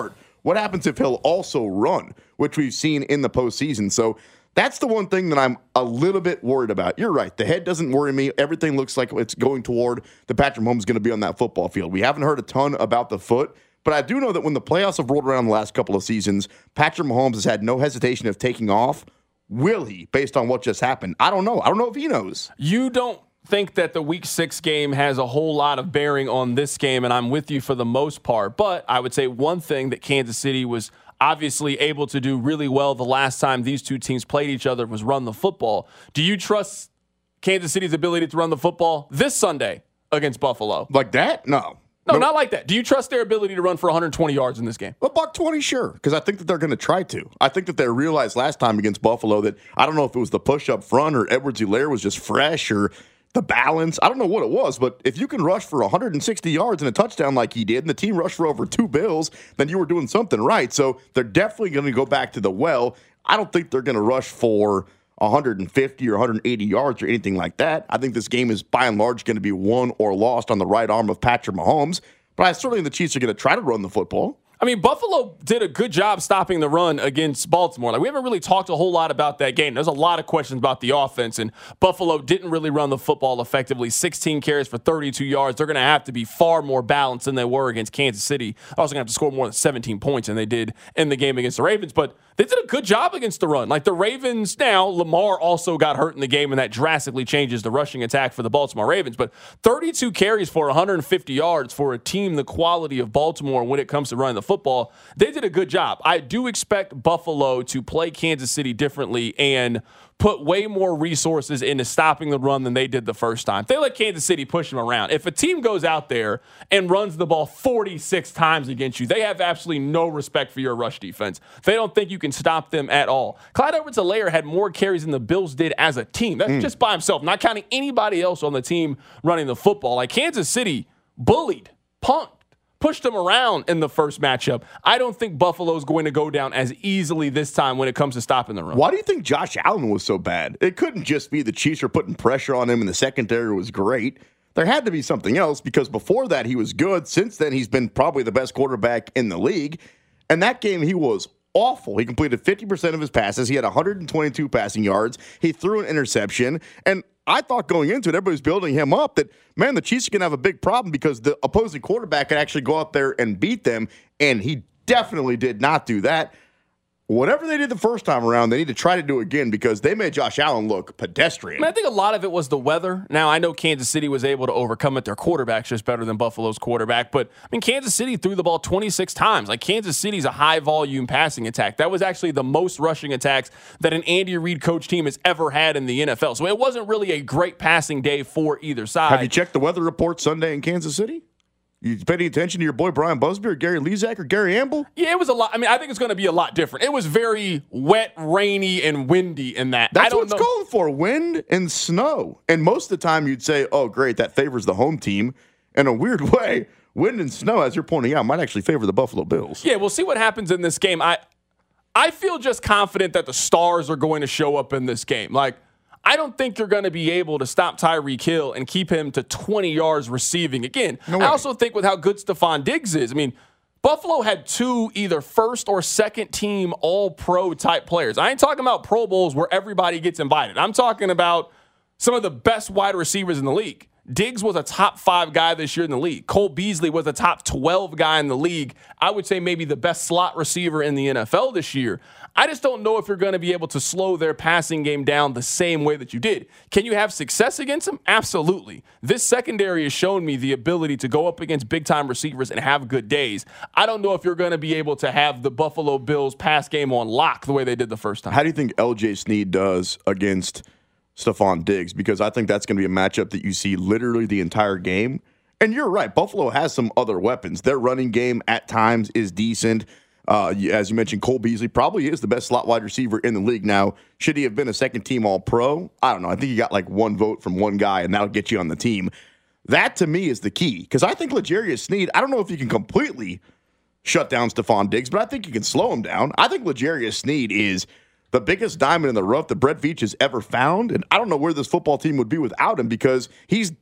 What happens if he'll also run, which we've seen in the postseason? So that's the one thing that I'm a little bit worried about. You're right. The head doesn't worry me. Everything looks like it's going toward the Patrick Mahomes going to be on that football field. We haven't heard a ton about the foot, but I do know that when the playoffs have rolled around the last couple of seasons, Patrick Mahomes has had no hesitation of taking off. Will he, based on what just happened? I don't know. I don't know if he knows. You don't think that the week six game has a whole lot of bearing on this game, and I'm with you for the most part. But I would say one thing that Kansas City was obviously able to do really well the last time these two teams played each other was run the football. Do you trust Kansas City's ability to run the football this Sunday against Buffalo? Like that? No. No, nope. Not like that. Do you trust their ability to run for one hundred twenty yards in this game? A buck twenty, sure, because I think that they're going to try to. I think that they realized last time against Buffalo that I don't know if it was the push up front or Edwards-Helaire was just fresh or the balance. I don't know what it was, but if you can rush for one hundred sixty yards and a touchdown like he did, and the team rushed for over two bills, then you were doing something right. So they're definitely going to go back to the well. I don't think they're going to rush for one hundred fifty or one hundred eighty yards or anything like that. I think this game is by and large going to be won or lost on the right arm of Patrick Mahomes. But I certainly think the Chiefs are going to try to run the football. I mean, Buffalo did a good job stopping the run against Baltimore. Like, we haven't really talked a whole lot about that game. There's a lot of questions about the offense, and Buffalo didn't really run the football effectively. sixteen carries for thirty-two yards. They're going to have to be far more balanced than they were against Kansas City. They're also going to have to score more than seventeen points than they did in the game against the Ravens. But they did a good job against the run. Like, the Ravens, now, Lamar also got hurt in the game, and that drastically changes the rushing attack for the Baltimore Ravens. But thirty-two carries for one hundred fifty yards for a team the quality of Baltimore when it comes to running the football, they did a good job. I do expect Buffalo to play Kansas City differently and put way more resources into stopping the run than they did the first time. They let Kansas City push them around. If a team goes out there and runs the ball forty-six times against you, they have absolutely no respect for your rush defense. They don't think you can stop them at all. Clyde Edwards-Helaire had more carries than the Bills did as a team. That's mm. just by himself, not counting anybody else on the team running the football. Like, Kansas City bullied, punked, pushed them around in the first matchup. I don't think Buffalo's going to go down as easily this time when it comes to stopping the run. Why do you think Josh Allen was so bad? It couldn't just be the Chiefs were putting pressure on him and the secondary was great. There had to be something else, because before that he was good. Since then he's been probably the best quarterback in the league. And that game he was awful. He completed fifty percent of his passes. He had one hundred twenty-two passing yards. He threw an interception. And I thought going into it, everybody was building him up that, man, the Chiefs are going to have a big problem because the opposing quarterback could actually go out there and beat them, and he definitely did not do that. Whatever they did the first time around, they need to try to do again, because they made Josh Allen look pedestrian. I, mean, I think a lot of it was the weather. Now, I know Kansas City was able to overcome it. Their quarterback's just better than Buffalo's quarterback. But, I mean, Kansas City threw the ball twenty-six times. Like, Kansas City's a high-volume passing attack. That was actually the most rushing attacks that an Andy Reid coach team has ever had in the N F L. So it wasn't really a great passing day for either side. Have you checked the weather report Sunday in Kansas City? You paid any attention to your boy Brian Busby or Gary Lezak or Gary Amble? Yeah, it was a lot. I mean, I think it's going to be a lot different. It was very wet, rainy, and windy in that. That's I don't what it's know. calling for, wind and snow. And most of the time you'd say, oh, great, that favors the home team. In a weird way, wind and snow, as you're pointing out, might actually favor the Buffalo Bills. Yeah, we'll see what happens in this game. I, I feel just confident that the stars are going to show up in this game. Like, I don't think you're going to be able to stop Tyreek Hill and keep him to twenty yards receiving. Again, no I also think with how good Stephon Diggs is, I mean, Buffalo had two either first or second team all-pro type players. I ain't talking about Pro Bowls where everybody gets invited. I'm talking about some of the best wide receivers in the league. Diggs was a top five guy this year in the league. Cole Beasley was a top twelve guy in the league. I would say maybe the best slot receiver in the N F L this year. I just don't know if you're going to be able to slow their passing game down the same way that you did. Can you have success against them? Absolutely. This secondary has shown me the ability to go up against big-time receivers and have good days. I don't know if you're going to be able to have the Buffalo Bills pass game on lock the way they did the first time. How do you think L J Snead does against Stephon Diggs? Because I think that's going to be a matchup that you see literally the entire game. And you're right, Buffalo has some other weapons. Their running game at times is decent. Uh, as you mentioned, Cole Beasley probably is the best slot wide receiver in the league. Now, should he have been a second-team All-Pro? I don't know. I think he got like one vote from one guy, and that'll get you on the team. That, to me, is the key. Because I think L'Jarius Sneed, I don't know if you can completely shut down Stephon Diggs, but I think you can slow him down. I think L'Jarius Sneed is the biggest diamond in the rough that Brett Veach has ever found, and I don't know where this football team would be without him, because he's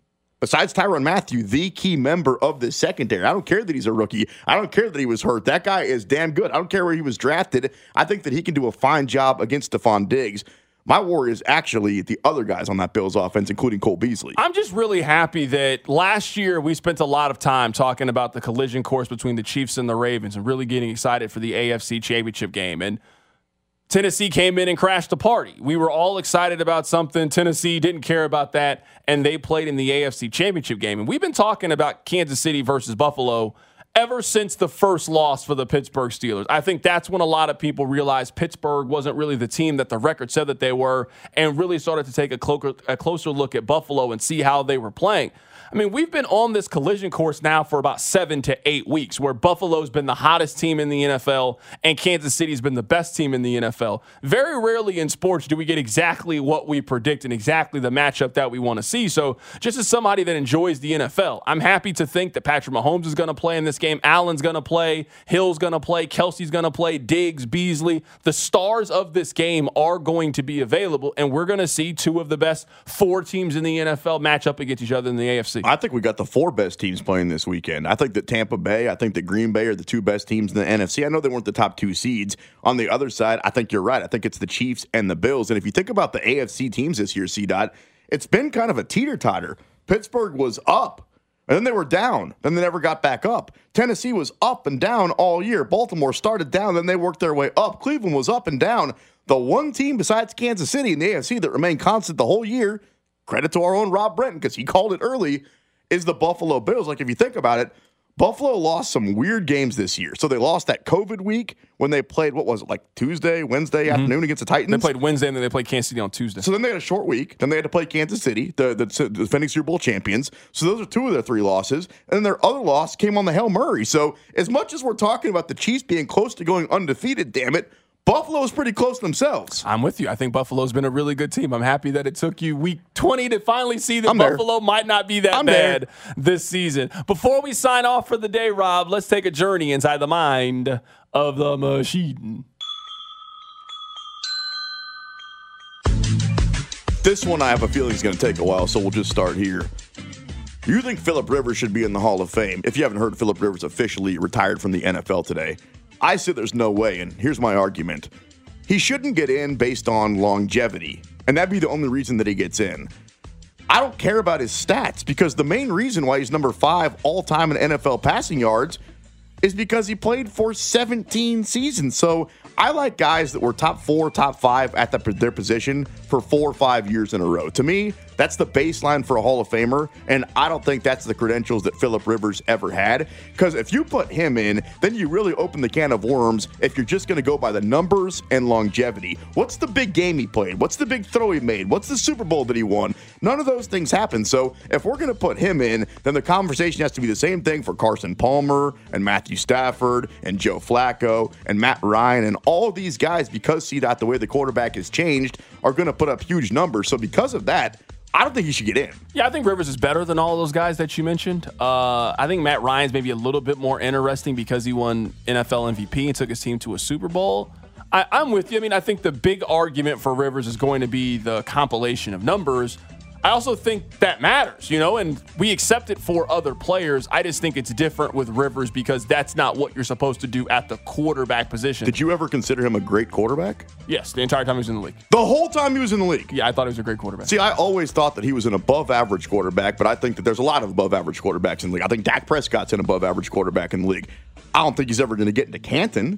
besides Tyrann Mathieu, the key member of this secondary. I don't care that he's a rookie. I don't care that he was hurt. That guy is damn good. I don't care where he was drafted. I think that he can do a fine job against Stephon Diggs. My worry is actually the other guys on that Bills offense, including Cole Beasley. I'm just really happy that last year we spent a lot of time talking about the collision course between the Chiefs and the Ravens and really getting excited for the A F C Championship game. And Tennessee came in and crashed the party. We were all excited about something. Tennessee didn't care about that, and they played in the A F C Championship game. And we've been talking about Kansas City versus Buffalo ever since the first loss for the Pittsburgh Steelers. I think that's when a lot of people realized Pittsburgh wasn't really the team that the record said that they were, and really started to take a closer, a closer look at Buffalo and see how they were playing. I mean, we've been on this collision course now for about seven to eight weeks where Buffalo's been the hottest team in the N F L and Kansas City's been the best team in the N F L. Very rarely in sports do we get exactly what we predict and exactly the matchup that we want to see. So just as somebody that enjoys the N F L, I'm happy to think that Patrick Mahomes is going to play in this game. Allen's going to play. Hill's going to play. Kelsey's going to play. Diggs, Beasley. The stars of this game are going to be available, and we're going to see two of the best four teams in the N F L match up against each other in the A F C. I think we got the four best teams playing this weekend. I think that Tampa Bay, I think that Green Bay are the two best teams in the N F C. I know they weren't the top two seeds. On the other side, I think you're right. I think it's the Chiefs and the Bills. And if you think about the A F C teams this year, C-Dot, it's been kind of a teeter-totter. Pittsburgh was up, and then they were down. Then they never got back up. Tennessee was up and down all year. Baltimore started down, then they worked their way up. Cleveland was up and down. The one team besides Kansas City in the A F C that remained constant the whole year, credit to our own Rob Brenton because he called it early, is the Buffalo Bills. Like, if you think about it, Buffalo lost some weird games this year. So they lost that COVID week when they played, what was it, like Tuesday, Wednesday mm-hmm. afternoon against the Titans? They played Wednesday, and then they played Kansas City on Tuesday. So then they had a short week. Then they had to play Kansas City, the, the, the defending Super Bowl champions. So those are two of their three losses. And then their other loss came on the Hail Murray. So as much as we're talking about the Chiefs being close to going undefeated, damn it, Buffalo's pretty close themselves. I'm with you. I think Buffalo's been a really good team. I'm happy that it took you week twenty to finally see that I'm Buffalo there. might not be that I'm bad there. this season. Before we sign off for the day, Rob, let's take a journey inside the mind of the machine. This one I have a feeling is going to take a while, so we'll just start here. You think Phillip Rivers should be in the Hall of Fame? If you haven't heard, Phillip Rivers officially retired from the N F L today. I said there's no way, and here's my argument. He shouldn't get in based on longevity, and that'd be the only reason that he gets in. I don't care about his stats because the main reason why he's number five all-time in N F L passing yards is because he played for seventeen seasons. So I like guys that were top four, top five at the, their position for four or five years in a row. To me, that's the baseline for a Hall of Famer, and I don't think that's the credentials that Phillip Rivers ever had. Because if you put him in, then you really open the can of worms if you're just going to go by the numbers and longevity. What's the big game he played? What's the big throw he made? What's the Super Bowl that he won? None of those things happen. So if we're going to put him in, then the conversation has to be the same thing for Carson Palmer and Matthew Stafford and Joe Flacco and Matt Ryan and all of these guys, because see that the way the quarterback has changed, are going to put up huge numbers. So because of that, I don't think he should get in. Yeah, I think Rivers is better than all of those guys that you mentioned. Uh, I think Matt Ryan's maybe a little bit more interesting because he won N F L M V P and took his team to a Super Bowl. I, I'm with you. I mean, I think the big argument for Rivers is going to be the compilation of numbers. I also think that matters, you know, and we accept it for other players. I just think it's different with Rivers because that's not what you're supposed to do at the quarterback position. Did you ever consider him a great quarterback? Yes, the entire time he was in the league. The whole time he was in the league? Yeah, I thought he was a great quarterback. See, I always thought that he was an above-average quarterback, but I think that there's a lot of above-average quarterbacks in the league. I think Dak Prescott's an above-average quarterback in the league. I don't think he's ever going to get into Canton.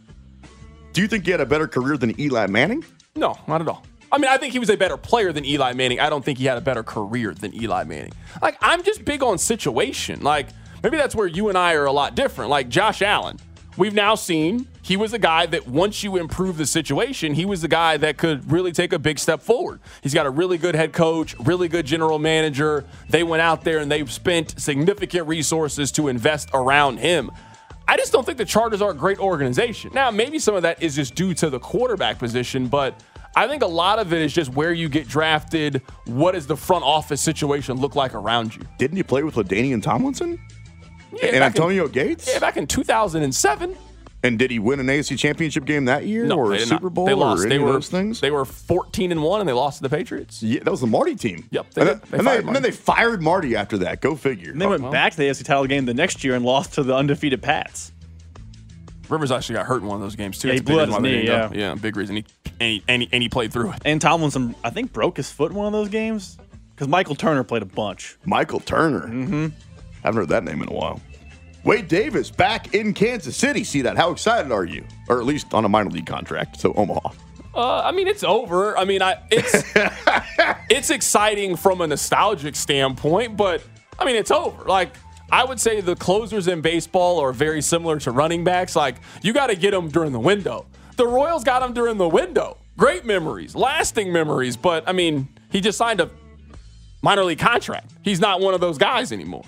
Do you think he had a better career than Eli Manning? No, not at all. I mean, I think he was a better player than Eli Manning. I don't think he had a better career than Eli Manning. Like, I'm just big on situation. Like, maybe that's where you and I are a lot different. Like, Josh Allen. We've now seen he was a guy that once you improve the situation, he was the guy that could really take a big step forward. He's got a really good head coach, really good general manager. They went out there and they've spent significant resources to invest around him. I just don't think the Chargers are a great organization. Now, maybe some of that is just due to the quarterback position, but I think a lot of it is just where you get drafted. What does the front office situation look like around you? Didn't you play with LaDainian Tomlinson? Yeah, and Antonio in, Gates? Yeah, back in two thousand seven. And did he win an A F C Championship game that year, No, or they a did Super not. Bowl, They lost. or any They of were those things? They were fourteen and one, and they lost to the Patriots. Yeah, that was the Marty team. Yep. They and did. then, They and, fired they, and then Marty. they fired Marty after that. Go figure. And they went well. back to the A F C title game the next year and lost to the undefeated Pats. Rivers actually got hurt in one of those games too. Yeah, he That's a big blew out reason his why they knee, didn't go. Yeah, big reason. He and he, and he and he played through it. And Tomlinson, I think, broke his foot in one of those games because Michael Turner played a bunch. Michael Turner. Mm-hmm. Haven't heard that name in a while. Wade Davis back in Kansas City. See that? How excited are you? Or at least on a minor league contract. So Omaha. Uh, I mean, it's over. I mean, I it's it's exciting from a nostalgic standpoint, but I mean, it's over. Like, I would say the closers in baseball are very similar to running backs. Like, you got to get them during the window. The Royals got him during the window. Great memories, lasting memories. But I mean, he just signed a minor league contract. He's not one of those guys anymore.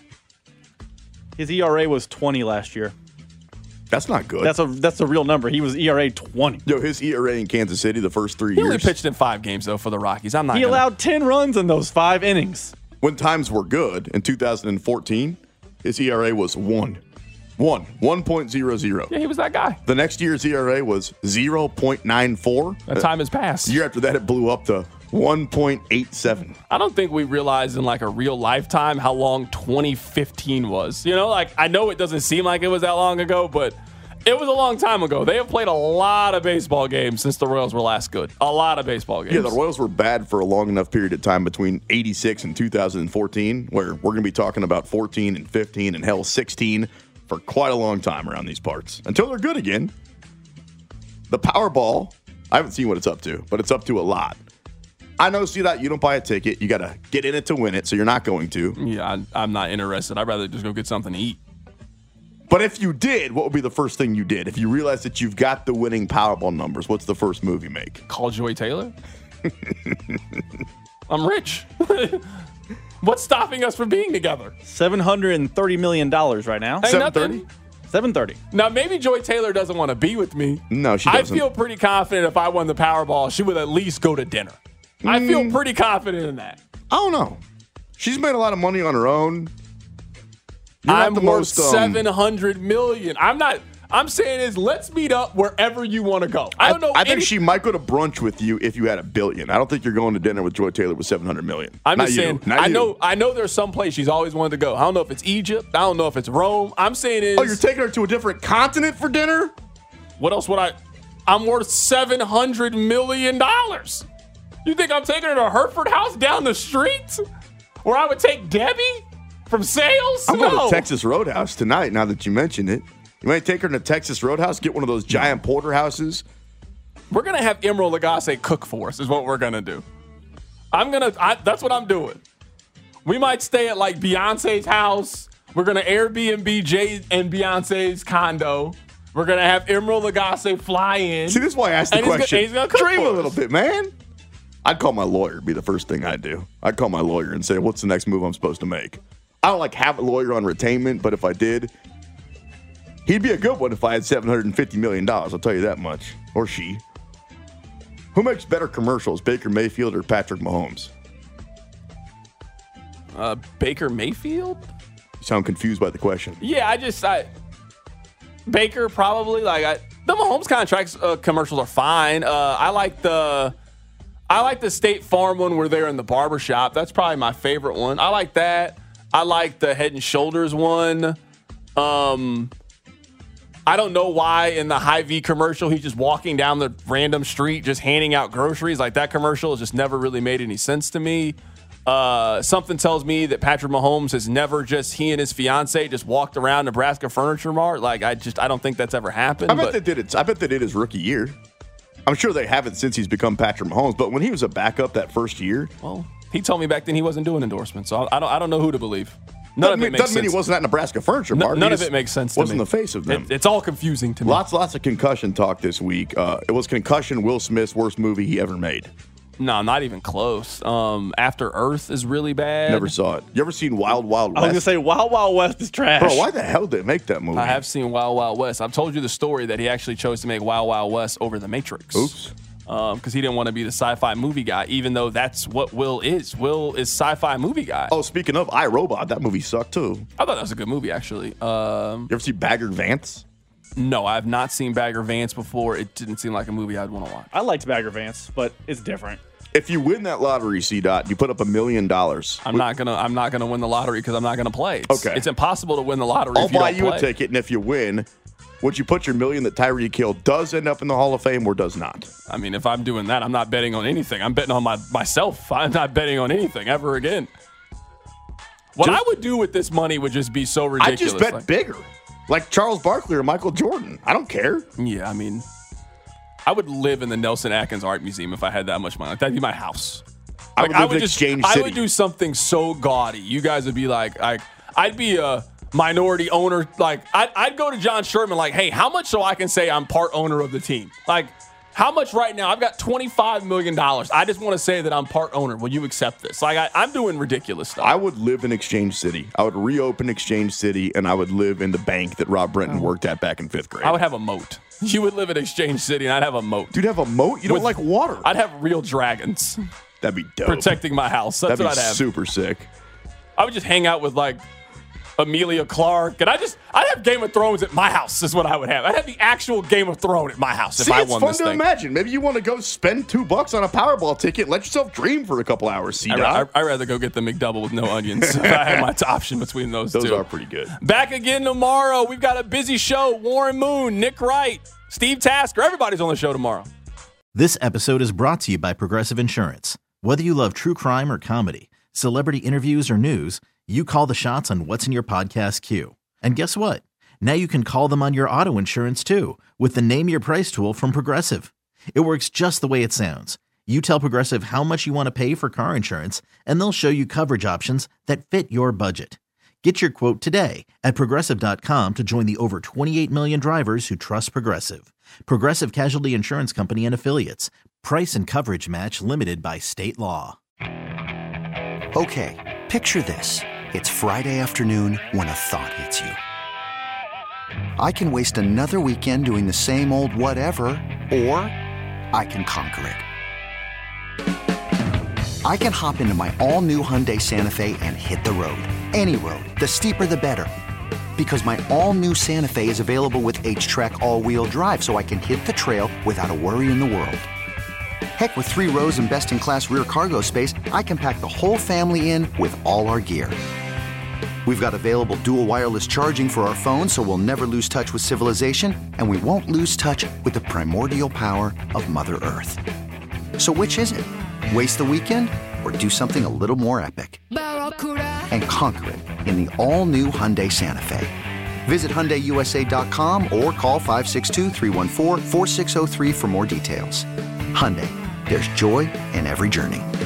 His E R A was twenty last year. That's not good. That's a that's a real number. He was E R A twenty. Yo, his E R A in Kansas City the first three He years. only pitched in five games though for the Rockies. I'm not. He gonna, allowed ten runs in those five innings. When times were good in two thousand fourteen, his E R A was one. One. one point oh oh. Yeah, he was that guy. The next year's E R A was zero point nine four. That time has passed. The year after that, it blew up to one point eight seven. I don't think we realized in like a real lifetime how long twenty fifteen was. You know, like I know it doesn't seem like it was that long ago, but it was a long time ago. They have played a lot of baseball games since the Royals were last good. A lot of baseball games. Yeah, the Royals were bad for a long enough period of time between eighty-six and two thousand fourteen, where we're going to be talking about fourteen and fifteen and hell sixteen for quite a long time around these parts until they're good again. The Powerball, I haven't seen what it's up to, but it's up to a lot. I know, see that you don't buy a ticket. You got to get in it to win it, so you're not going to. Yeah, I, I'm not interested. I'd rather just go get something to eat. But if you did, what would be the first thing you did? If you realized that you've got the winning Powerball numbers, what's the first move you make? Call Joy Taylor? I'm rich. What's stopping us from being together? seven hundred thirty million dollars right now. Hey, seven thirty? seven thirty. Now, maybe Joy Taylor doesn't want to be with me. No, she I doesn't. feel pretty confident if I won the Powerball, she would at least go to dinner. Mm. I feel pretty confident in that. I don't know. She's made a lot of money on her own. You're I'm not worth the most, um, seven hundred million. I'm not. I'm saying is let's meet up wherever you want to go. I don't know. I think any- she might go to brunch with you if you had a billion. I don't think you're going to dinner with Joy Taylor with seven hundred million. I'm Not just you. saying. Not I you. know. I know. There's some place she's always wanted to go. I don't know if it's Egypt. I don't know if it's Rome. I'm saying is. Oh, you're taking her to a different continent for dinner? What else would I? I'm worth seven hundred million dollars. You think I'm taking her to Hertford House down the street, where I would take Debbie from sales? I'm no. going to Texas Roadhouse tonight. Now that you mentioned it, you might take her to Texas Roadhouse, get one of those giant porterhouses. We're gonna have Emerald Lagasse cook for us. Is what we're gonna do. I'm gonna. I, that's what I'm doing. We might stay at like Beyonce's house. We're gonna Airbnb Jay and Beyonce's condo. We're gonna have Emerald Lagasse fly in. See, this is why I asked the and he's question. Gonna, he's gonna cook Dream for a us. little bit, man. I'd call my lawyer, be the first thing I'd do. I'd call my lawyer and say, what's the next move I'm supposed to make? I don't like have a lawyer on retainment, but if I did, he'd be a good one if I had seven hundred fifty million dollars. I'll tell you that much. Or she. Who makes better commercials, Baker Mayfield or Patrick Mahomes? Uh, Baker Mayfield? You sound confused by the question. Yeah, I just I Baker probably like I, the Mahomes contracts uh, commercials are fine. Uh, I like the I like the State Farm one where they're in the barbershop. That's probably my favorite one. I like that. I like the Head and Shoulders one. Um, I don't know why in the Hy-Vee commercial he's just walking down the random street just handing out groceries. Like that commercial has just never really made any sense to me. Uh, something tells me that Patrick Mahomes has never just he and his fiance just walked around Nebraska Furniture Mart. Like I just I don't think that's ever happened. I bet but they did it. I bet they did his rookie year. I'm sure they haven't since he's become Patrick Mahomes. But when he was a backup that first year, well, he told me back then he wasn't doing endorsements. So I don't I don't know who to believe. None doesn't, of it mean, makes doesn't mean sense. he wasn't at Nebraska Furniture Mart. None He of just it makes sense to wasn't me. the face of them. It, it's all confusing to me. Lots, lots of concussion talk this week. Uh, it was Concussion, Will Smith's worst movie he ever made. No, not even close. Um, After Earth is really bad. Never saw it. You ever seen Wild Wild West? I was gonna say Wild Wild West is trash. Bro, why the hell did they make that movie? I have seen Wild Wild West. I've told you the story that he actually chose to make Wild Wild West over The Matrix. Oops. Because um, he didn't want to be the sci-fi movie guy, even though that's what Will is. Will is sci-fi movie guy. Oh, speaking of iRobot, that movie sucked too. I thought that was a good movie, actually. Um, You ever see Bagger Vance? No, I have not seen Bagger Vance before. It didn't seem like a movie I'd want to watch. I liked Bagger Vance, but it's different. If you win that lottery, C. Dot, you put up a million dollars. I'm not gonna. I'm not gonna win the lottery because I'm not gonna play. It's, Okay. It's impossible to win the lottery. I'll if you buy don't you play. a ticket, and if you win, would you put your million that Tyreek Hill does end up in the Hall of Fame or does not? I mean, if I'm doing that, I'm not betting on anything. I'm betting on my myself. I'm not betting on anything ever again. What Just- I would do with this money would just be so I ridiculous. just bet Like- bigger, like Charles Barkley or Michael Jordan. I don't care. Yeah, I mean, I would live in the Nelson Atkins Art Museum if I had that much money. Like, that'd be my house. I Like, would live in Exchange I City. would do something so gaudy. You guys would be like, like I'd be a minority owner. Like, I'd, I'd go to John Sherman, like, hey, how much so I can say I'm part owner of the team? Like, how much right now? I've got twenty-five million dollars. I just want to say that I'm part owner. Will you accept this? Like, I, I'm doing ridiculous stuff. I would live in Exchange City. I would reopen Exchange City, and I would live in the bank that Rob Brenton worked at back in fifth grade. I would have a moat. You would live in Exchange City, and I'd have a moat. Dude, have a moat? You don't With- like water. I'd have real dragons That'd be dope. protecting my house. That's That'd what be I'd have. super sick. I would just hang out with like Amelia Clark, and I just I'd have Game of Thrones at my house. Is what I would have. I'd have the actual Game of Thrones at my house if See, I it's won fun this to thing. imagine. Maybe you want to go spend two bucks on a Powerball ticket and let yourself dream for a couple hours, C. I, Dot. I, I'd rather go get the McDouble with no onions if I had my t- option between those, Those two. are pretty good. Back again tomorrow. We've got a busy show. Warren Moon, Nick Wright, Steve Tasker. Everybody's on the show tomorrow. This episode is brought to you by Progressive Insurance. Whether you love true crime or comedy, celebrity interviews or news, you call the shots on what's in your podcast queue. And guess what? Now you can call them on your auto insurance too with the Name Your Price tool from Progressive. It works just the way it sounds. You tell Progressive how much you want to pay for car insurance, and they'll show you coverage options that fit your budget. Get your quote today at Progressive dot com to join the over twenty-eight million drivers who trust Progressive. Progressive Casualty Insurance Company and Affiliates. Price and coverage match limited by state law. Okay, picture this. It's Friday afternoon when a thought hits you. I can waste another weekend doing the same old whatever, or I can conquer it. I can hop into my all-new Hyundai Santa Fe and hit the road. Any road. The steeper, the better. Because my all-new Santa Fe is available with H-Track all-wheel drive, so I can hit the trail without a worry in the world. Heck, with three rows and best-in-class rear cargo space, I can pack the whole family in with all our gear. We've got available dual wireless charging for our phones, so we'll never lose touch with civilization, and we won't lose touch with the primordial power of Mother Earth. So which is it? Waste the weekend or do something a little more epic? And conquer it in the all-new Hyundai Santa Fe. Visit Hyundai U S A dot com or call five six two, three one four, four six zero three for more details. Hyundai, there's joy in every journey.